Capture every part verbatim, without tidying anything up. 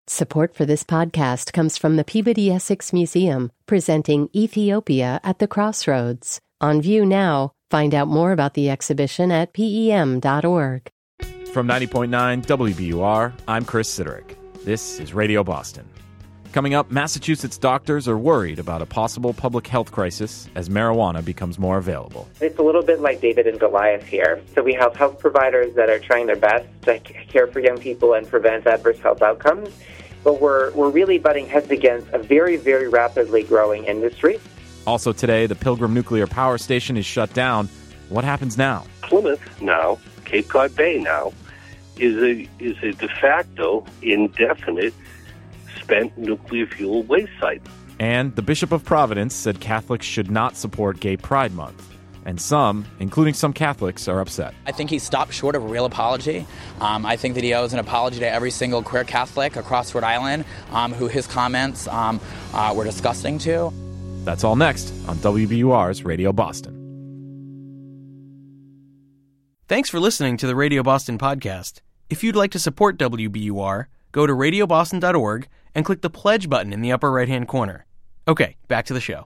Support for this podcast comes from the Peabody Essex Museum, presenting Ethiopia at the Crossroads. On view now. Find out more about the exhibition at P E M dot org. From ninety point nine W B U R, I'm Chris Siderick. This is Radio Boston. Coming up, Massachusetts doctors are worried about a possible public health crisis as marijuana becomes more available. It's a little bit like David and Goliath here. So we have health providers that are trying their best to care for young people and prevent adverse health outcomes, but we're we're really butting heads against a very, very rapidly growing industry. Also today, the Pilgrim Nuclear Power Station is shut down. What happens now? Plymouth now, Cape Cod Bay now, is a is a de facto, indefinite, spent nuclear fuel waste site. And the Bishop of Providence said Catholics should not support Gay Pride Month. And some, including some Catholics, are upset. I think he stopped short of a real apology. Um, I think that he owes an apology to every single queer Catholic across Rhode Island um, who his comments um, uh, were disgusting to. That's all next on W B U R's Radio Boston. Thanks for listening to the Radio Boston podcast. If you'd like to support W B U R, go to radio boston dot org and click the pledge button in the upper right-hand corner. Okay, back to the show.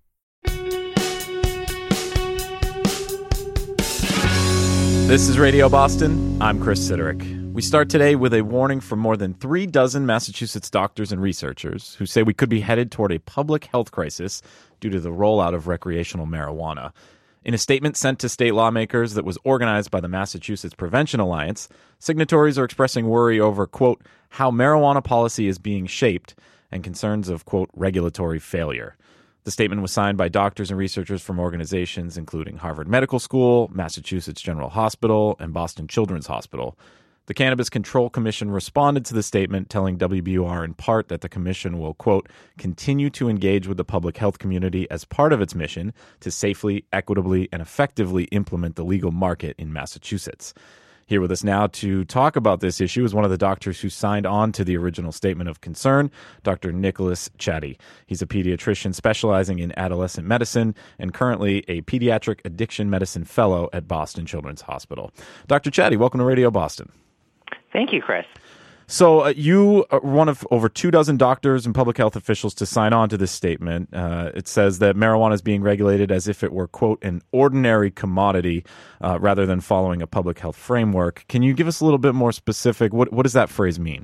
This is Radio Boston. I'm Chris Siderick. We start today with a warning from more than three dozen Massachusetts doctors and researchers who say we could be headed toward a public health crisis due to the rollout of recreational marijuana. In a statement sent to state lawmakers that was organized by the Massachusetts Prevention Alliance, signatories are expressing worry over, quote, how marijuana policy is being shaped and concerns of, quote, regulatory failure. The statement was signed by doctors and researchers from organizations including Harvard Medical School, Massachusetts General Hospital, and Boston Children's Hospital. The Cannabis Control Commission responded to the statement, telling W B U R in part that the commission will, quote, continue to engage with the public health community as part of its mission to safely, equitably, and effectively implement the legal market in Massachusetts. Here with us now to talk about this issue is one of the doctors who signed on to the original statement of concern, Doctor Nicholas Chatty. He's a pediatrician specializing in adolescent medicine and currently a pediatric addiction medicine fellow at Boston Children's Hospital. Doctor Chatty, welcome to Radio Boston. Thank you, Chris. So uh, you are one of over two dozen doctors and public health officials to sign on to this statement. Uh, it says that marijuana is being regulated as if it were, quote, an ordinary commodity uh, rather than following a public health framework. Can you give us a little bit more specific? What, what does that phrase mean?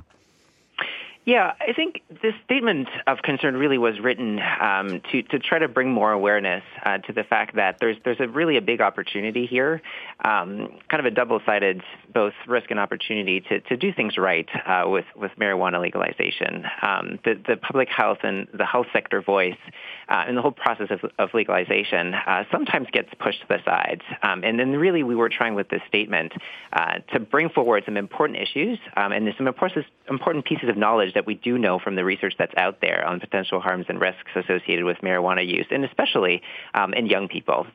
Yeah, I think this statement of concern really was written um, to, to try to bring more awareness uh, to the fact that there's there's a really a big opportunity here, um, kind of a double-sided both risk and opportunity to, to do things right uh, with, with marijuana legalization. Um, the, the public health and the health sector voice uh, in the whole process of, of legalization uh, sometimes gets pushed to the side. Um, and then really we were trying with this statement uh, to bring forward some important issues um, and some important, important pieces of knowledge that we do know from the research that's out there on potential harms and risks associated with marijuana use, and especially um, in young people.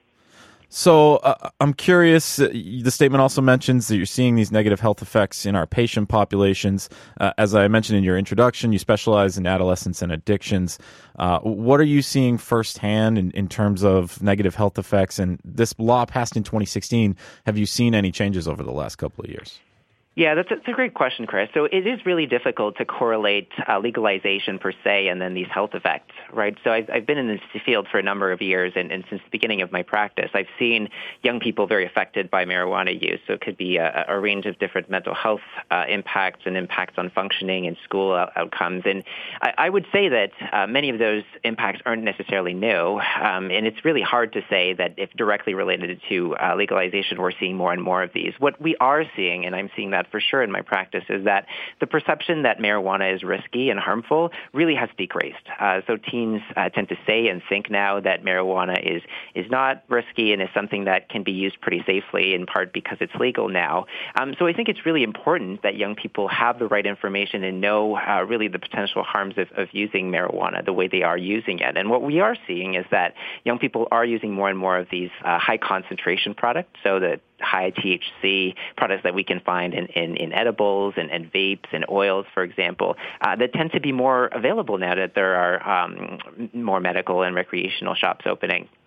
So uh, I'm curious, uh, the statement also mentions that you're seeing these negative health effects in our patient populations. Uh, as I mentioned in your introduction, you specialize in adolescence and addictions. Uh, what are you seeing firsthand in, in terms of negative health effects? And this law passed in twenty sixteen, have you seen any changes over the last couple of years? Yeah, that's a, that's a great question, Chris. So it is really difficult to correlate uh, legalization per se and then these health effects, right? So I've, I've been in this field for a number of years, and, and since the beginning of my practice, I've seen young people very affected by marijuana use. So it could be a, a range of different mental health uh, impacts and impacts on functioning and school out- outcomes. And I, I would say that uh, many of those impacts aren't necessarily new, um, and it's really hard to say that if directly related to uh, legalization, we're seeing more and more of these. What we are seeing, and I'm seeing that for sure in my practice, is that the perception that marijuana is risky and harmful really has decreased. Uh, so teens uh, tend to say and think now that marijuana is is not risky and is something that can be used pretty safely, in part because it's legal now. Um, so I think it's really important that young people have the right information and know uh, really the potential harms of, of using marijuana the way they are using it. And what we are seeing is that young people are using more and more of these uh, high concentration products, so that high T H C products that we can find in, in, in edibles and, and vapes and oils, for example, uh, that tend to be more available now that there are um, more medical and recreational shops opening.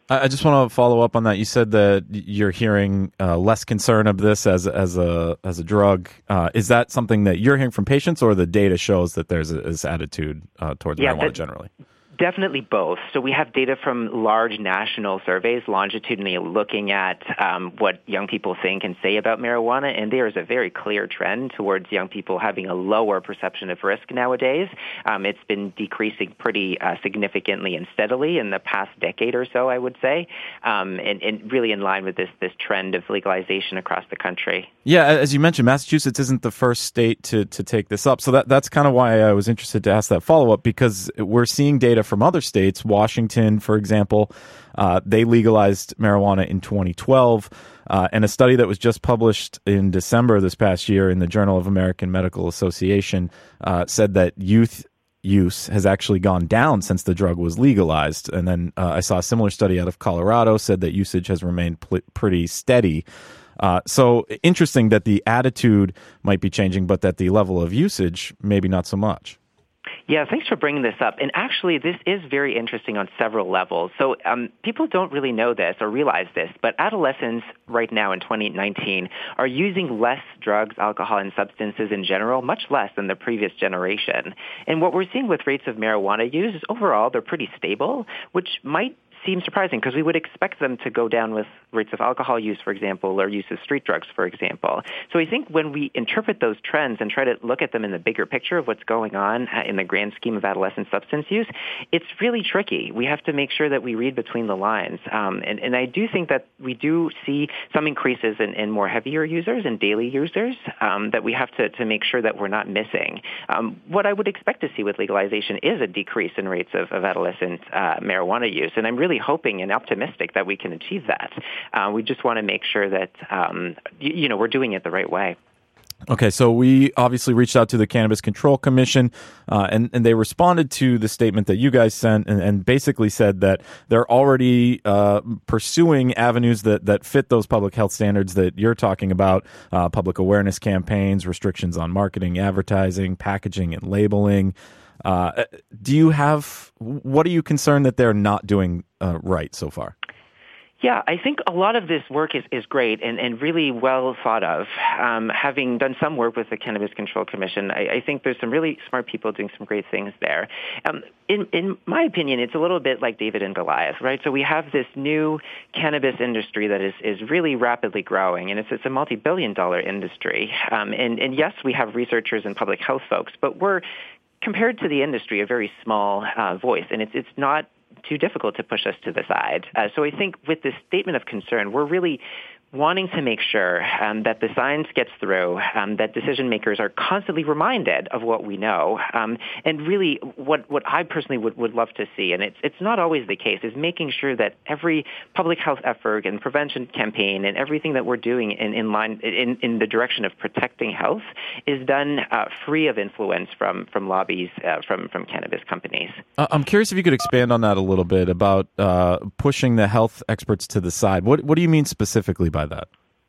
I just want to follow up on that. You said that you're hearing uh, less concern of this as as a as a drug. Uh, is that something that you're hearing from patients, or the data shows that there's a, this attitude uh, towards yeah, marijuana that, generally? Definitely both. So we have data from large national surveys, longitudinally looking at um, what young people think and say about marijuana, and there is a very clear trend towards young people having a lower perception of risk nowadays. Um, it's been decreasing pretty uh, significantly and steadily in the past decade or so, I would say, um, and, and really in line with this this trend of legalization across the country. Yeah, as you mentioned, Massachusetts isn't the first state to, to take this up, so that that's kind of why I was interested to ask that follow-up, because we're seeing data from other states. Washington, for example, uh, they legalized marijuana in twenty twelve, uh, and a study that was just published in December this past year in the Journal of American Medical Association uh, said that youth use has actually gone down since the drug was legalized. And then uh, I saw a similar study out of Colorado said that usage has remained pl- pretty steady. Uh, so interesting that the attitude might be changing, but that the level of usage maybe not so much. Yeah, thanks for bringing this up. And actually, this is very interesting on several levels. So um, people don't really know this or realize this, but adolescents right now in twenty nineteen are using less drugs, alcohol, and substances in general, much less than the previous generation. And what we're seeing with rates of marijuana use is overall they're pretty stable, which might seem surprising because we would expect them to go down with rates of alcohol use, for example, or use of street drugs, for example. So I think when we interpret those trends and try to look at them in the bigger picture of what's going on in the grand scheme of adolescent substance use, it's really tricky. We have to make sure that we read between the lines. Um, and, and I do think that we do see some increases in, in more heavier users and daily users um, that we have to, to make sure that we're not missing. Um, what I would expect to see with legalization is a decrease in rates of, of adolescent uh, marijuana use. And I'm really hoping and optimistic that we can achieve that. Uh, we just want to make sure that, um, you, you know, we're doing it the right way. Okay, so we obviously reached out to the Cannabis Control Commission, uh, and, and they responded to the statement that you guys sent and, and basically said that they're already uh, pursuing avenues that, that fit those public health standards that you're talking about, uh, public awareness campaigns, restrictions on marketing, advertising, packaging, and labeling. Uh, do you have, what are you concerned that they're not doing uh, right so far? Yeah, I think a lot of this work is, is great and, and really well thought of. Um, having done some work with the Cannabis Control Commission, I, I think there's some really smart people doing some great things there. Um, in, in my opinion, it's a little bit like David and Goliath, right? So we have this new cannabis industry that is, is really rapidly growing, and it's, it's a multi-billion dollar industry. Um, and, and yes, we have researchers and public health folks, but we're, compared to the industry, a very small uh, voice, and it's it's not too difficult to push us to the side. Uh, so I think with this statement of concern, we're really wanting to make sure um, that the science gets through, um, that decision makers are constantly reminded of what we know. Um, and really what, what I personally would, would love to see, and it's, it's not always the case, is making sure that every public health effort and prevention campaign and everything that we're doing in, in line in, in the direction of protecting health is done uh, free of influence from, from lobbies uh, from, from cannabis companies. Uh, I'm curious if you could expand on that a little bit about uh, pushing the health experts to the side. What, what do you mean specifically by that?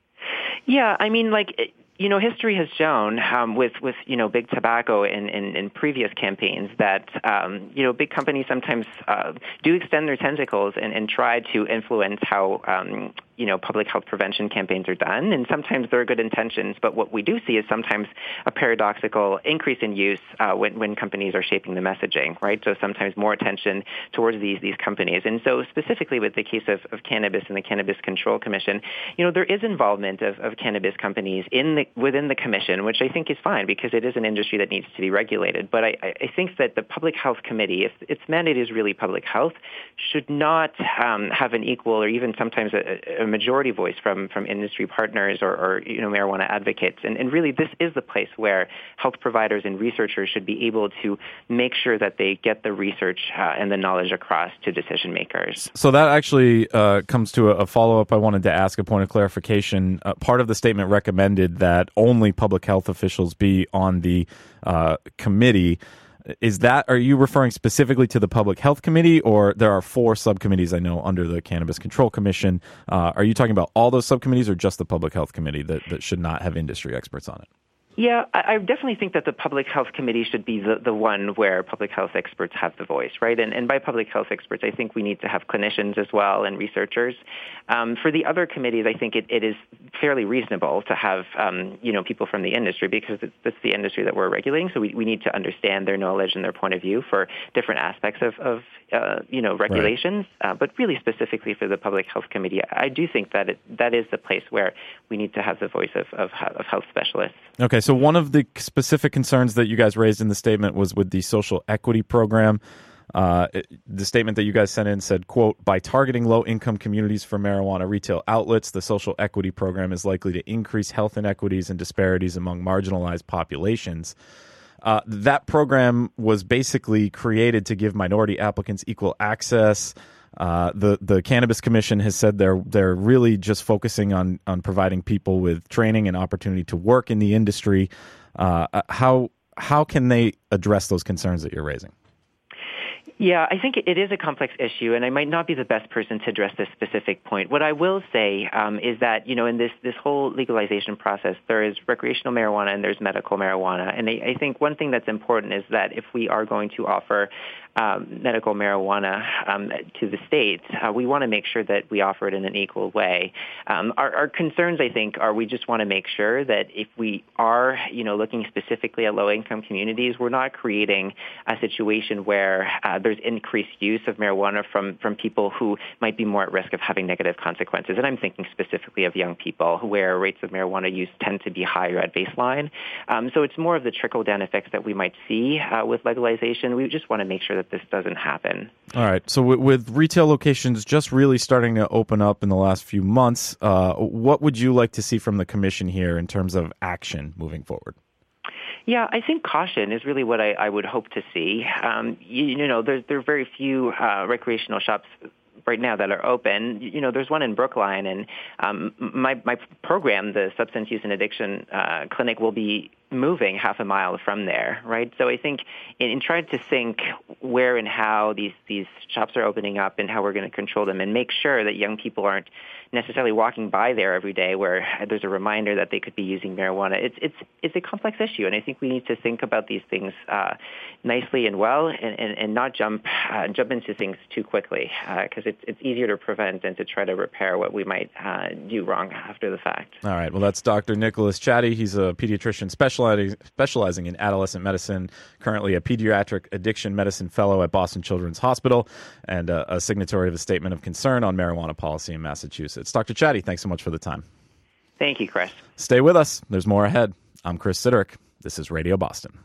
Yeah, I mean, like, you know, history has shown um, with, with, you know, big tobacco in, in, in previous campaigns that, um, you know, big companies sometimes uh, do extend their tentacles and, and try to influence how, um, you know, public health prevention campaigns are done. And sometimes there are good intentions, but what we do see is sometimes a paradoxical increase in use uh, when, when companies are shaping the messaging, right? So sometimes more attention towards these these companies. And so specifically with the case of, of cannabis and the Cannabis Control Commission, you know, there is involvement of, of cannabis companies in the within the commission, which I think is fine because it is an industry that needs to be regulated. But I, I think that the Public Health Committee, if its mandate is really public health, should not um, have an equal or even sometimes a, a majority voice from, from industry partners or, or you know marijuana advocates. And, and really, this is the place where health providers and researchers should be able to make sure that they get the research uh, and the knowledge across to decision makers. So that actually uh, comes to a, a follow-up. I wanted to ask a point of clarification. Uh, part of the statement recommended that only public health officials be on the uh, committee. Is that, are you referring specifically to the Public Health Committee, or there are four subcommittees I know under the Cannabis Control Commission? Uh, are you talking about all those subcommittees or just the Public Health Committee that, that should not have industry experts on it? Yeah, I, I definitely think that the Public Health Committee should be the, the one where public health experts have the voice, right? And, and by public health experts, I think we need to have clinicians as well and researchers. Um, for the other committees, I think it, it is fairly reasonable to have, um, you know, people from the industry because it's, it's the industry that we're regulating, so we, we need to understand their knowledge and their point of view for different aspects of, of uh, you know, regulations. Right. Uh, but really specifically for the Public Health Committee, I do think that it, that is the place where we need to have the voice of, of, of health specialists. Okay, so one of the specific concerns that you guys raised in the statement was with the social equity program. Uh, it, the statement that you guys sent in said, quote, by targeting low-income communities for marijuana retail outlets, the social equity program is likely to increase health inequities and disparities among marginalized populations. Uh, that program was basically created to give minority applicants equal access. Uh, the the Cannabis Commission has said they're they're really just focusing on on providing people with training and opportunity to work in the industry. Uh, how how can they address those concerns that you're raising? Yeah, I think it is a complex issue, and I might not be the best person to address this specific point. What I will say um, is that, you know, in this, this whole legalization process, there is recreational marijuana and there's medical marijuana. And I, I think one thing that's important is that if we are going to offer um, medical marijuana um, to the state, uh, we want to make sure that we offer it in an equal way. Um, our, our concerns, I think, are we just want to make sure that if we are, you know, looking specifically at low-income communities, we're not creating a situation where uh, there's increased use of marijuana from, from people who might be more at risk of having negative consequences. And I'm thinking specifically of young people where rates of marijuana use tend to be higher at baseline. Um, so it's more of the trickle-down effects that we might see uh, with legalization. We just want to make sure that this doesn't happen. All right. So w- with retail locations just really starting to open up in the last few months, uh, what would you like to see from the commission here in terms of action moving forward? Yeah, I think caution is really what I, I would hope to see. Um, you, you know, there, there are very few uh, recreational shops right now that are open. You know, there's one in Brookline, and um, my my program, the Substance Use and Addiction uh, Clinic, will be moving half a mile from there, right? So I think in, in trying to think where and how these, these shops are opening up and how we're going to control them and make sure that young people aren't necessarily walking by there every day where there's a reminder that they could be using marijuana. It's it's it's a complex issue, and I think we need to think about these things uh, nicely and well, and, and, and not jump uh, jump into things too quickly, because uh, it's it's easier to prevent than to try to repair what we might uh, do wrong after the fact. All right. Well, that's Doctor Nicholas Chatty. He's a pediatrician specializing specializing in adolescent medicine, currently a pediatric addiction medicine fellow at Boston Children's Hospital, and a, a signatory of the Statement of Concern on Marijuana Policy in Massachusetts. Doctor Chatty, thanks so much for the time. Thank you, Chris. Stay with us. There's more ahead. I'm Chris Siderick. This is Radio Boston.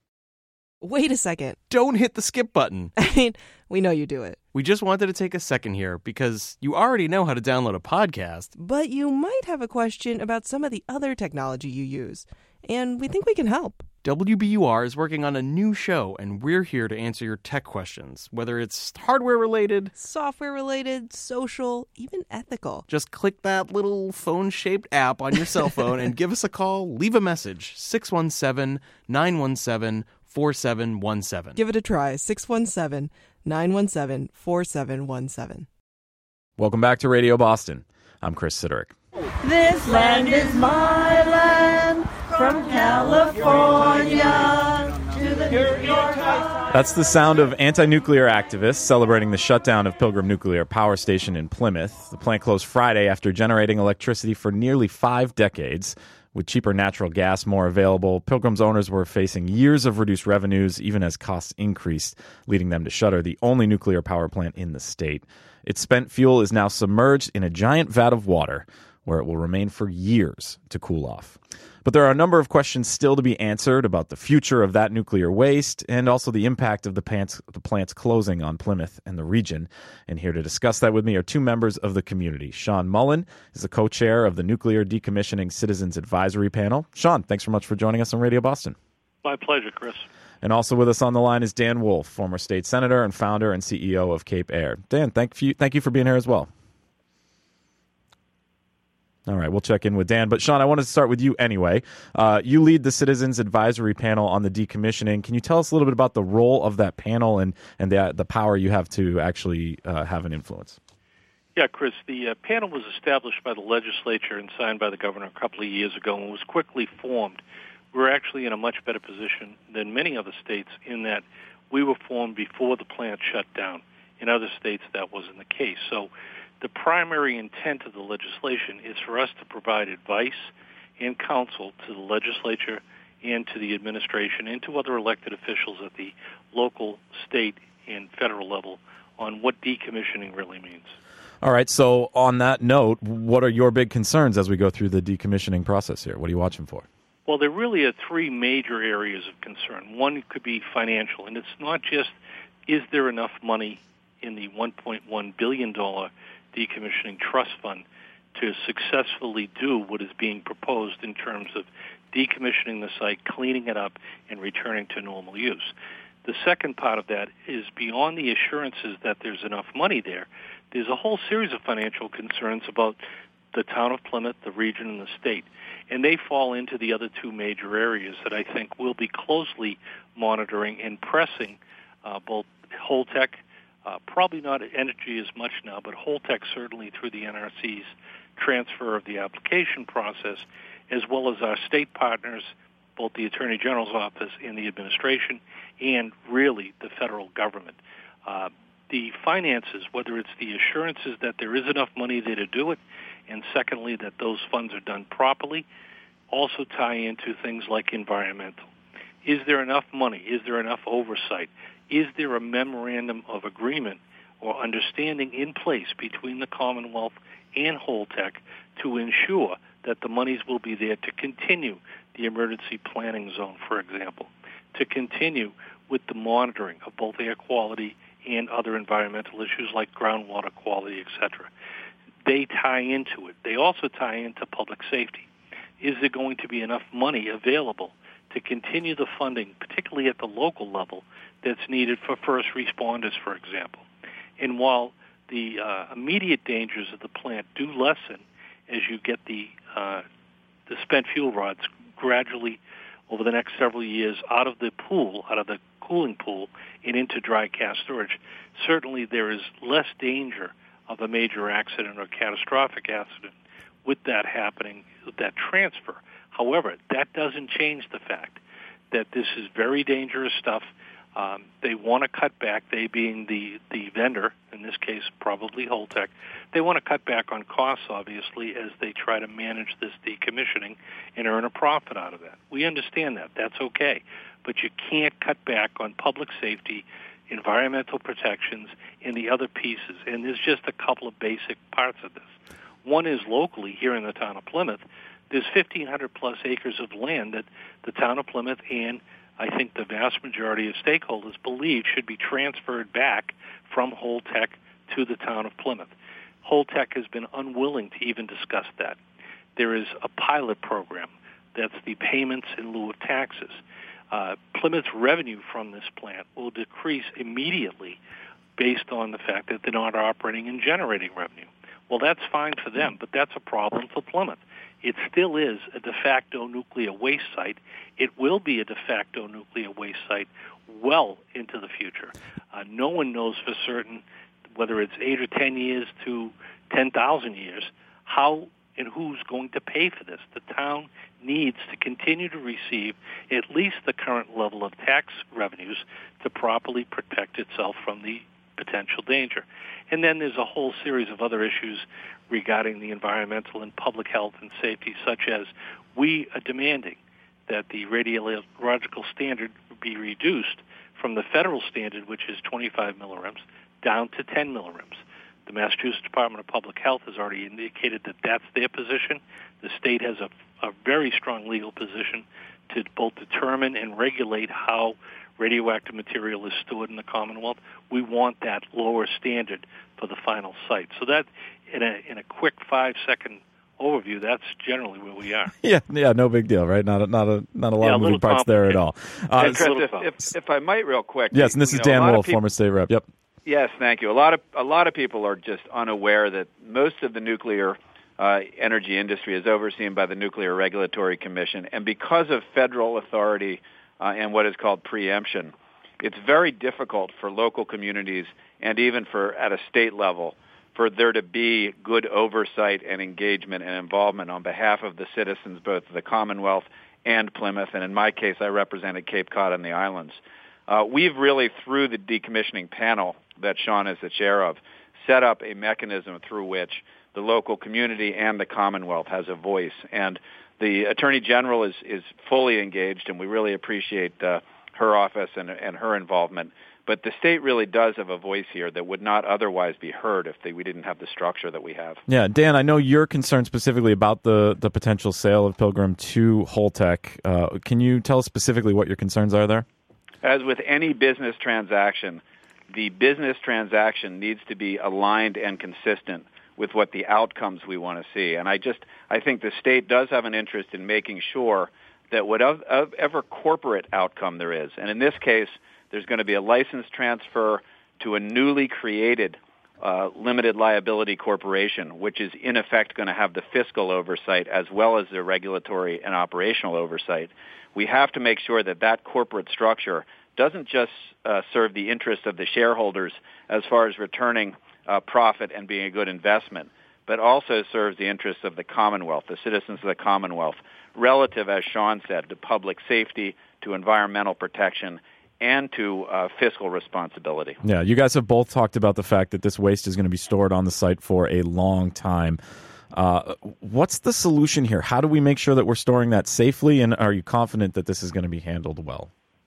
Wait a second. Don't hit the skip button. I mean, we know you do it. We just wanted to take a second here because you already know how to download a podcast. But you might have a question about some of the other technology you use, and we think we can help. W B U R is working on a new show, and we're here to answer your tech questions, whether it's hardware-related, software-related, social, even ethical. Just click that little phone-shaped app on your cell phone and give us a call. Leave a message, six one seven, nine one seven, four seven one seven. Give it a try, six one seven, nine one seven, four seven one seven. Welcome back to Radio Boston. I'm Chris Siderick. This land is my land, from California to the New York Times. That's the sound of anti-nuclear activists celebrating the shutdown of Pilgrim Nuclear Power Station in Plymouth. The plant closed Friday after generating electricity for nearly five decades. With cheaper natural gas more available, Pilgrim's owners were facing years of reduced revenues, even as costs increased, leading them to shutter the only nuclear power plant in the state. Its spent fuel is now submerged in a giant vat of water, where it will remain for years to cool off. But there are a number of questions still to be answered about the future of that nuclear waste and also the impact of the plant's, the plant's closing on Plymouth and the region. And here to discuss that with me are two members of the community. Sean Mullen is the co-chair of the Nuclear Decommissioning Citizens Advisory Panel. Sean, thanks so much for joining us on Radio Boston. My pleasure, Chris. And also with us on the line is Dan Wolf, former state senator and founder and C E O of Cape Air. Dan, thank you, thank you for being here as well. All right, we'll check in with Dan. But, Sean, I wanted to start with you anyway. Uh, you lead the Citizens Advisory Panel on the decommissioning. Can you tell us a little bit about the role of that panel and, and the, the power you have to actually uh, have an influence? Yeah, Chris, the uh, panel was established by the legislature and signed by the governor a couple of years ago and was quickly formed we're actually in a much better position than many other states in that we were formed before the plant shut down. In other states, that wasn't the case. So the primary intent of the legislation is for us to provide advice and counsel to the legislature and to the administration and to other elected officials at the local, state, and federal level on what decommissioning really means. All right, so on that note, what are your big concerns as we go through the decommissioning process here? What are you watching for? Well, there really are three major areas of concern. One could be financial, and it's not just is there enough money in the one point one billion dollars decommissioning trust fund to successfully do what is being proposed in terms of decommissioning the site, cleaning it up, and returning to normal use. The second part of that is beyond the assurances that there's enough money there, there's a whole series of financial concerns about the town of Plymouth, the region, and the state. And they fall into the other two major areas that I think we'll be closely monitoring and pressing uh, both Holtec, uh, probably not Energy as much now, but Holtec certainly through the N R C's transfer of the application process, as well as our state partners, both the Attorney General's office and the administration, and really the federal government. Uh, the finances, whether it's the assurances that there is enough money there to do it, and secondly, that those funds are done properly, also tie into things like environmental. Is there enough money? Is there enough oversight? Is there a memorandum of agreement or understanding in place between the Commonwealth and Holtec to ensure that the monies will be there to continue the emergency planning zone, for example, to continue with the monitoring of both air quality and other environmental issues like groundwater quality, et cetera. They tie into it. They also tie into public safety. Is there going to be enough money available to continue the funding, particularly at the local level, that's needed for first responders, for example? And while the uh, immediate dangers of the plant do lessen as you get the uh, the spent fuel rods gradually over the next several years out of the pool, out of the cooling pool, and into dry cask storage, certainly there is less danger of a major accident or catastrophic accident with that happening, with that transfer. However, that doesn't change the fact that this is very dangerous stuff. Um, they want to cut back, they being the, the vendor, in this case probably Holtec, they want to cut back on costs, obviously, as they try to manage this decommissioning and earn a profit out of that. We understand that. That's okay. But you can't cut back on public safety, environmental protections, and the other pieces. And there's just a couple of basic parts of this. One is locally here in the town of Plymouth, there's fifteen hundred plus acres of land that the town of Plymouth and I think the vast majority of stakeholders believe should be transferred back from Holtec to the town of Plymouth. Holtec has been unwilling to even discuss that. There is a pilot program that's the payments in lieu of taxes. Uh, Plymouth's revenue from this plant will decrease immediately based on the fact that they're not operating and generating revenue. Well, that's fine for them, but that's a problem for Plymouth. It still is a de facto nuclear waste site. It will be a de facto nuclear waste site well into the future. Uh, no one knows for certain, whether it's eight or ten years to ten thousand years, how and who's going to pay for this. The town needs to continue to receive at least the current level of tax revenues to properly protect itself from the potential danger. And then there's a whole series of other issues regarding the environmental and public health and safety, such as we are demanding that the radiological standard be reduced from the federal standard, which is twenty-five millirems, down to ten millirems. The Massachusetts Department of Public Health has already indicated that that's their position. The state has a, a very strong legal position to both determine and regulate how radioactive material is stored in the Commonwealth. We want that lower standard for the final site. So that, in a in a quick five-second overview, that's generally where we are. Yeah, yeah, no big deal, right? Not a, not a not a lot yeah, of moving parts there at all. Uh, and Chris, if, if, if I might, real quick. Yes, and this is know, Dan Wolf, people, former state rep. Yep. Yes, thank you. A lot of a lot of people are just unaware that most of the nuclear uh, energy industry is overseen by the Nuclear Regulatory Commission, and because of federal authority uh, and what is called preemption, it's very difficult for local communities and even for at a state level for there to be good oversight and engagement and involvement on behalf of the citizens, both of the Commonwealth and Plymouth, and in my case, I represented Cape Cod and the islands. Uh, we've really, through the decommissioning panel that Sean is the chair of, set up a mechanism through which the local community and the Commonwealth has a voice. And the Attorney General is, is fully engaged, and we really appreciate uh, her office and, and her involvement. But the state really does have a voice here that would not otherwise be heard if they, we didn't have the structure that we have. Yeah, Dan, I know you're concerned specifically about the, the potential sale of Pilgrim to Holtec. Uh, can you tell us specifically what your concerns are there? As with any business transaction, the business transaction needs to be aligned and consistent with what the outcomes we want to see. And I just, I think the state does have an interest in making sure that whatever corporate outcome there is, and in this case, there's going to be a license transfer to a newly created uh, limited liability corporation, which is in effect going to have the fiscal oversight as well as the regulatory and operational oversight. We have to make sure that that corporate structure doesn't just uh, serve the interest of the shareholders as far as returning uh, profit and being a good investment, but also serves the interests of the Commonwealth, the citizens of the Commonwealth, relative, as Sean said, to public safety, to environmental protection, and to uh, fiscal responsibility. Yeah, you guys have both talked about the fact that this waste is going to be stored on the site for a long time. Uh, what's the solution here? How do we make sure that we're storing that safely, and are you confident that this is going to be handled well?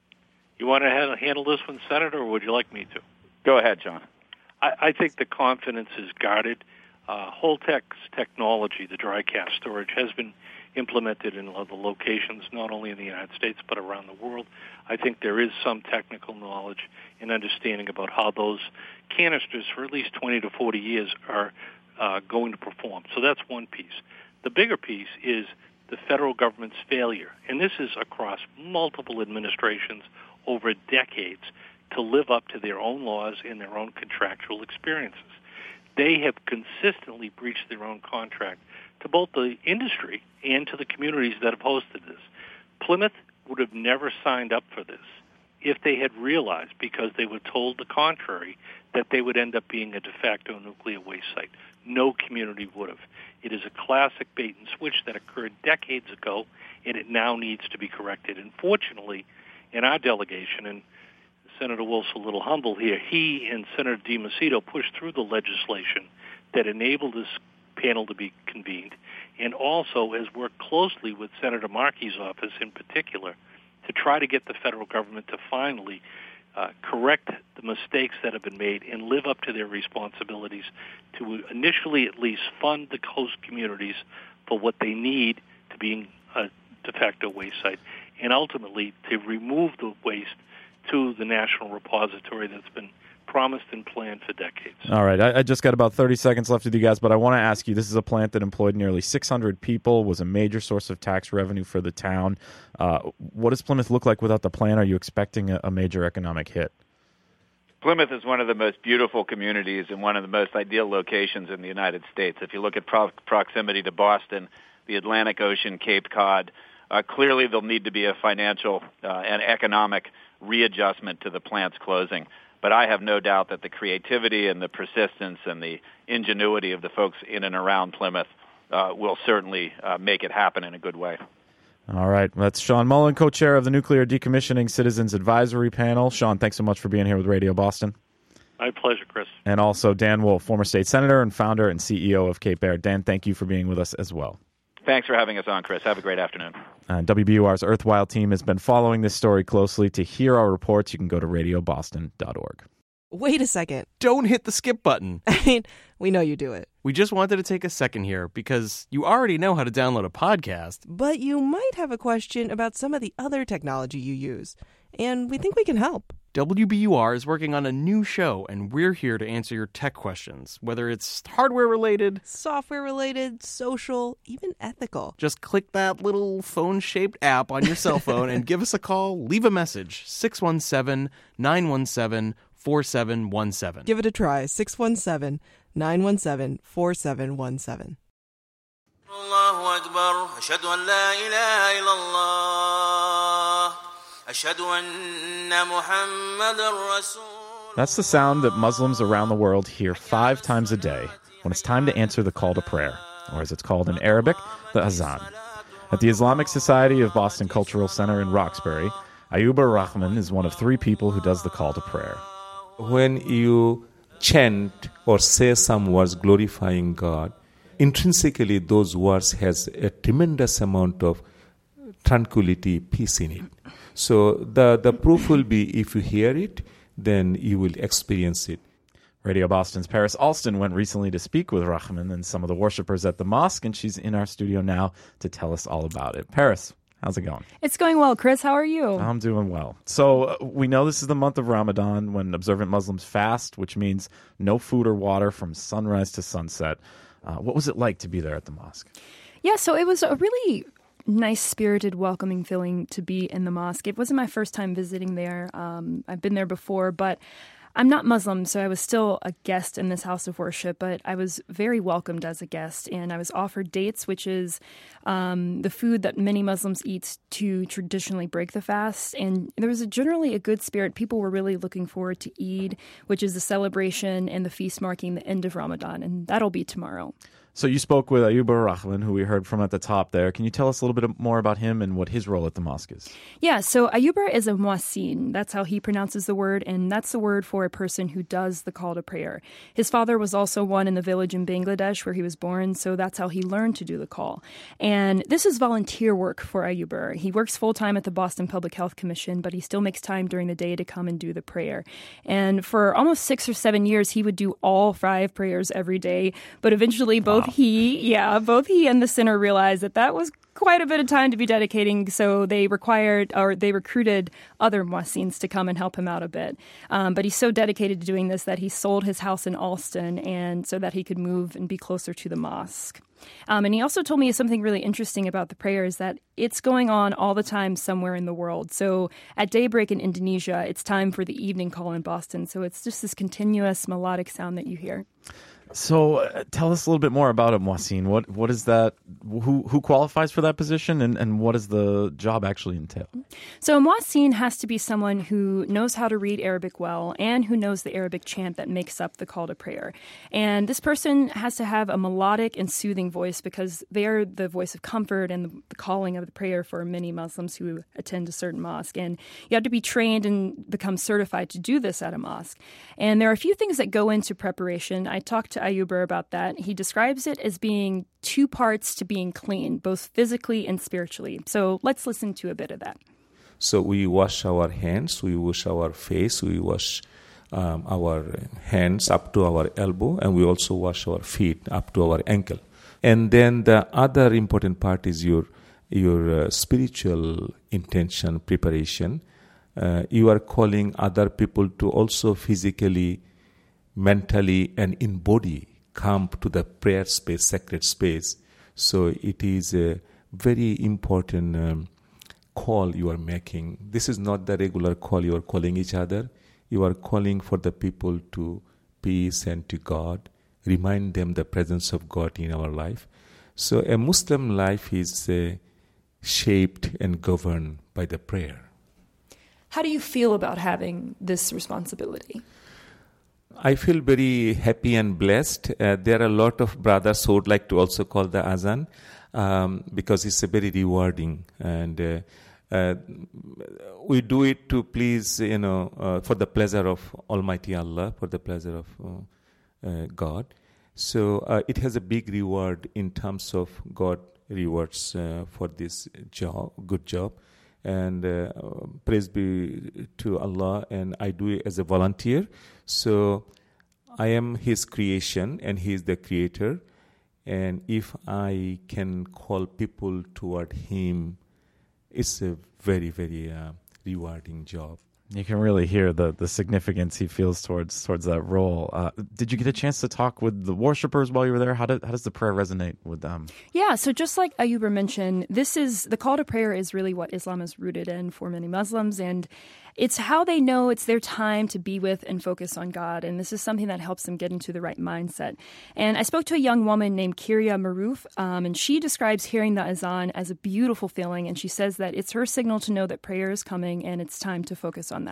You want to handle this one, Senator, or would you like me to? Go ahead, John. I, I think the confidence is guarded. Uh, Holtec's technology, the dry cask storage, has been implemented in other locations, not only in the United States but around the world. I think there is some technical knowledge and understanding about how those canisters for at least twenty to forty years are uh, going to perform. So that's one piece. The bigger piece is the federal government's failure, and this is across multiple administrations over decades, to live up to their own laws and their own contractual experiences. They have consistently breached their own contract to both the industry and to the communities that have hosted this. Plymouth would have never signed up for this if they had realized, because they were told the contrary, that they would end up being a de facto nuclear waste site. No community would have. It is a classic bait and switch that occurred decades ago, and it now needs to be corrected. And fortunately, in our delegation, and Senator Wolf's a little humble here, he and Senator DiMacedo pushed through the legislation that enabled this panel to be convened, and also has worked closely with Senator Markey's office in particular to try to get the federal government to finally uh, correct the mistakes that have been made and live up to their responsibilities to initially at least fund the host communities for what they need to be a de facto waste site, and ultimately to remove the waste to the national repository that's been promised and planned for decades. All right. I, I just got about thirty seconds left with you guys, but I want to ask you, this is a plant that employed nearly six hundred people, was a major source of tax revenue for the town. Uh, what does Plymouth look like without the plant? Are you expecting a, a major economic hit? Plymouth is one of the most beautiful communities and one of the most ideal locations in the United States. If you look at pro- proximity to Boston, the Atlantic Ocean, Cape Cod, uh, clearly there'll need to be a financial uh, and economic readjustment to the plant's closing. But I have no doubt that the creativity and the persistence and the ingenuity of the folks in and around Plymouth uh, will certainly uh, make it happen in a good way. All right. That's Sean Mullen, co-chair of the Nuclear Decommissioning Citizens Advisory Panel. Sean, thanks so much for being here with Radio Boston. My pleasure, Chris. And also Dan Wolf, former state senator and founder and C E O of Cape Air. Dan, thank you for being with us as well. Thanks for having us on, Chris. Have a great afternoon. Uh, W B U R's Earthwild team has been following this story closely. To hear our reports, you can go to radio boston dot org. Wait a second. Don't hit the skip button. I mean, we know you do it. We just wanted to take a second here because you already know how to download a podcast. But you might have a question about some of the other technology you use, and we think we can help. W B U R is working on a new show, and we're here to answer your tech questions, whether it's hardware-related, software-related, social, even ethical. Just click that little phone-shaped app on your cell phone and give us a call. Leave a message, six one seven, nine one seven, four seven one seven. Give it a try, six one seven, nine one seven, four seven one seven. Allahu Akbar, ashhadu an la ilaha illallah. That's the sound that Muslims around the world hear five times a day when it's time to answer the call to prayer, or as it's called in Arabic, the azan. At the Islamic Society of Boston Cultural Center in Roxbury, Ayub Rahman is one of three people who does the call to prayer. When you chant or say some words glorifying God, intrinsically those words has a tremendous amount of tranquility, peace in it. So the, the proof will be if you hear it, then you will experience it. Radio Boston's Paris Alston went recently to speak with Rahman and some of the worshipers at the mosque, and she's in our studio now to tell us all about it. Paris, how's it going? It's going well, Chris. How are you? I'm doing well. So uh, we know this is the month of Ramadan when observant Muslims fast, which means no food or water from sunrise to sunset. Uh, what was it like to be there at the mosque? Yeah, so it was a really nice, spirited, welcoming feeling to be in the mosque. It wasn't my first time visiting there. Um, I've been there before, but I'm not Muslim, so I was still a guest in this house of worship, but I was very welcomed as a guest, and I was offered dates, which is um, the food that many Muslims eat to traditionally break the fast. And there was a, generally a good spirit. People were really looking forward to Eid, which is the celebration and the feast marking the end of Ramadan, and that'll be tomorrow. So you spoke with Ayub Rahman, who we heard from at the top there. Can you tell us a little bit more about him and what his role at the mosque is? Yeah, so Ayub is a muazzin. That's how he pronounces the word, and that's the word for a person who does the call to prayer. His father was also one in the village in Bangladesh where he was born, so that's how he learned to do the call. And this is volunteer work for Ayub. He works full-time at the Boston Public Health Commission, but he still makes time during the day to come and do the prayer. And for almost six or seven years, he would do all five prayers every day, but eventually both He, yeah, both he and the center realized that that was quite a bit of time to be dedicating, so they required or they recruited other muazzins to come and help him out a bit. Um, but he's so dedicated to doing this that he sold his house in Alston, and so that he could move and be closer to the mosque. Um, and he also told me something really interesting about the prayer is that it's going on all the time somewhere in the world. So at daybreak in Indonesia, it's time for the evening call in Boston. So it's just this continuous melodic sound that you hear. So uh, tell us a little bit more about a muazzin. What what is that? Who who qualifies for that position, and, and what does the job actually entail? So a muazzin has to be someone who knows how to read Arabic well and who knows the Arabic chant that makes up the call to prayer. And this person has to have a melodic and soothing voice because they are the voice of comfort and the, the calling of the prayer for many Muslims who attend a certain mosque. And you have to be trained and become certified to do this at a mosque. And there are a few things that go into preparation. I talked to Ayub about that. He describes it as being two parts to being clean, both physically and spiritually. So let's listen to a bit of that. So we wash our hands, we wash our face, we wash um, our hands up to our elbow, and we also wash our feet up to our ankle. And then the other important part is your your uh, spiritual intention, preparation. Uh, you are calling other people to also physically, mentally, and in body come to the prayer space, sacred space. So it is a very important um, call you are making. This is not the regular call you are calling each other. You are calling for the people to peace and to God, remind them the presence of God in our life. So a Muslim life is uh, shaped and governed by the prayer. How do you feel about having this responsibility? I feel very happy and blessed. Uh, there are a lot of brothers who would like to also call the azan um, because it's a very rewarding, and uh, uh, we do it to please, you know, uh, for the pleasure of Almighty Allah, for the pleasure of uh, uh, God. So uh, it has a big reward in terms of God rewards uh, for this job, good job. And uh, praise be to Allah, and I do it as a volunteer. So I am His creation, and He is the creator. And if I can call people toward Him, it's a very, very uh, rewarding job. You can really hear the, the significance he feels towards towards that role. Uh, did you get a chance to talk with the worshipers while you were there? How did how does the prayer resonate with them? Yeah, so just like Ayub mentioned, this is the call to prayer is really what Islam is rooted in for many Muslims, and it's how they know it's their time to be with and focus on God, and this is something that helps them get into the right mindset. And I spoke to a young woman named Kiria Maroof, um, and she describes hearing the azan as a beautiful feeling, and she says that it's her signal to know that prayer is coming and it's time to focus on that.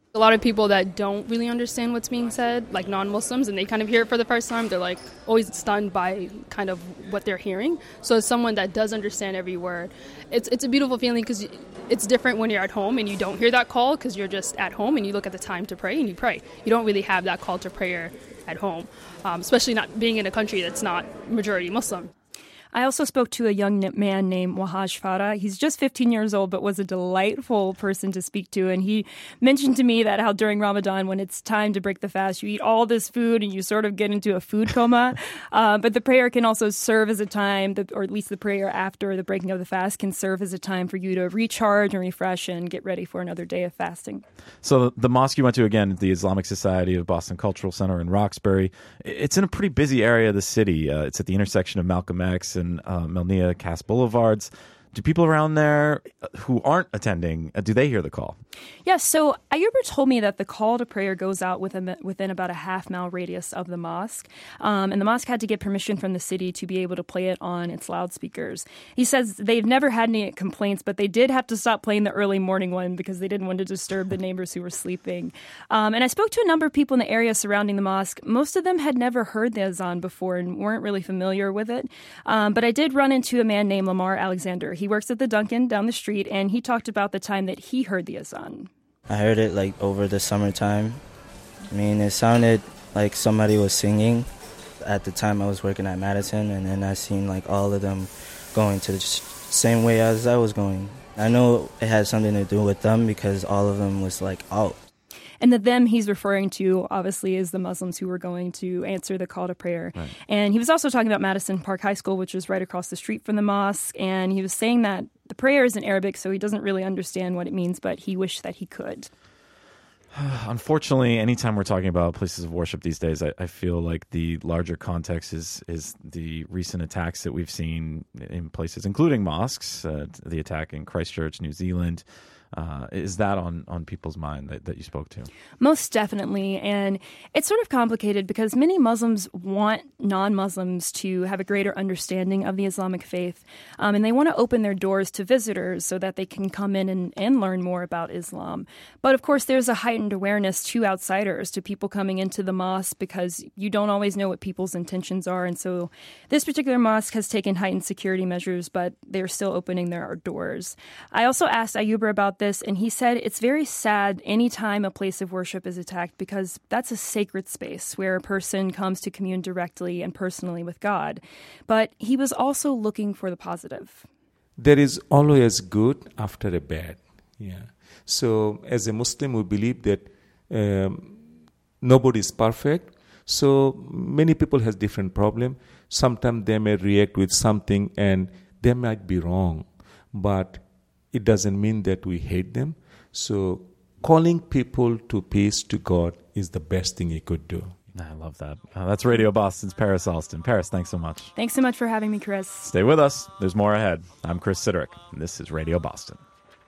A lot of people that don't really understand what's being said, like non-Muslims, and they kind of hear it for the first time, they're like always stunned by kind of what they're hearing. So as someone that does understand every word, it's it's a beautiful feeling because it's different when you're at home and you don't hear that call because you're just at home and you look at the time to pray and you pray. You don't really have that call to prayer at home, um, especially not being in a country that's not majority Muslim. I also spoke to a young man named Wahaj Farah. He's just fifteen years old, but was a delightful person to speak to. And he mentioned to me that how during Ramadan, when it's time to break the fast, you eat all this food and you sort of get into a food coma. uh, but the prayer can also serve as a time, or at least the prayer after the breaking of the fast can serve as a time for you to recharge and refresh and get ready for another day of fasting. So the mosque you went to, again, the Islamic Society of Boston Cultural Center in Roxbury, it's in a pretty busy area of the city. Uh, it's at the intersection of Malcolm X and uh, Melnia Cass Boulevards. Do people around there who aren't attending, uh, do they hear the call? Yes, so Ayuber told me that the call to prayer goes out within, within about a half mile radius of the mosque. Um, and the mosque had to get permission from the city to be able to play it on its loudspeakers. He says they've never had any complaints, but they did have to stop playing the early morning one because they didn't want to disturb the neighbors who were sleeping. Um, and I spoke to a number of people in the area surrounding the mosque. Most of them had never heard the azan before and weren't really familiar with it. Um, but I did run into a man named Lamar Alexander. He works at the Dunkin' down the street, and he talked about the time that he heard the azan. I heard it like over the summertime. I mean, it sounded like somebody was singing. At the time I was working at Madison, and then I seen like all of them going to the same way as I was going. I know it had something to do with them because all of them was like out. And the them he's referring to, obviously, is the Muslims who were going to answer the call to prayer. Right. And he was also talking about Madison Park High School, which is right across the street from the mosque. And he was saying that the prayer is in Arabic, so he doesn't really understand what it means, but he wished that he could. Unfortunately, anytime we're talking about places of worship these days, I, I feel like the larger context is is the recent attacks that we've seen in places, including mosques, uh, the attack in Christchurch, New Zealand. Uh, is that on, on people's mind that, that you spoke to? Most definitely. And it's sort of complicated because many Muslims want non-Muslims to have a greater understanding of the Islamic faith. Um, and they want to open their doors to visitors so that they can come in and, and learn more about Islam. But of course, there's a heightened awareness to outsiders, to people coming into the mosque, because you don't always know what people's intentions are. And so this particular mosque has taken heightened security measures, but they're still opening their doors. I also asked Ayuber about this, and he said it's very sad anytime a place of worship is attacked because that's a sacred space where a person comes to commune directly and personally with God. But he was also looking for the positive. There is always good after a bad. Yeah. So as a Muslim, we believe that um, nobody is perfect. So many people has different problem. Sometimes they may react with something and they might be wrong. But it doesn't mean that we hate them. So calling people to peace, to God, is the best thing you could do. I love that. Uh, that's Radio Boston's Paris Alston. Paris, thanks so much. Thanks so much for having me, Chris. Stay with us. There's more ahead. I'm Chris Siderick, and this is Radio Boston.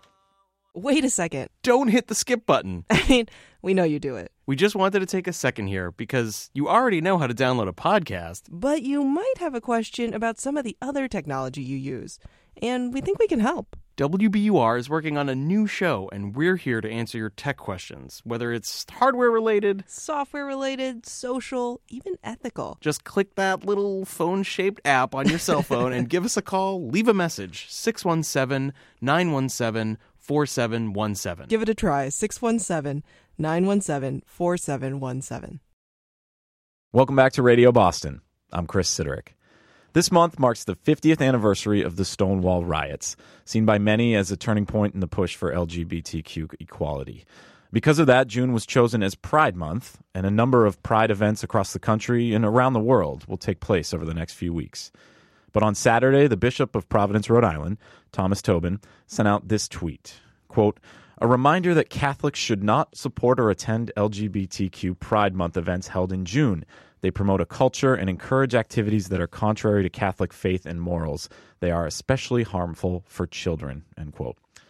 Wait a second. Don't hit the skip button. I mean, we know you do it. We just wanted to take a second here because you already know how to download a podcast. But you might have a question about some of the other technology you use, and we think we can help. W B U R is working on a new show, and we're here to answer your tech questions, whether it's hardware-related, software-related, social, even ethical. Just click that little phone-shaped app on your cell phone and give us a call. Leave a message, six one seven, nine one seven, four seven one seven. Give it a try, six one seven, nine one seven, four seven one seven. Welcome back to Radio Boston. I'm Chris Siderick. This month marks the fiftieth anniversary of the Stonewall riots, seen by many as a turning point in the push for L G B T Q equality. Because of that, June was chosen as Pride Month, and a number of Pride events across the country and around the world will take place over the next few weeks. But on Saturday, the Bishop of Providence, Rhode Island, Thomas Tobin, sent out this tweet, quote, "A reminder that Catholics should not support or attend L G B T Q Pride Month events held in June. They promote a culture and encourage activities that are contrary to Catholic faith and morals. They are especially harmful for children," end quote.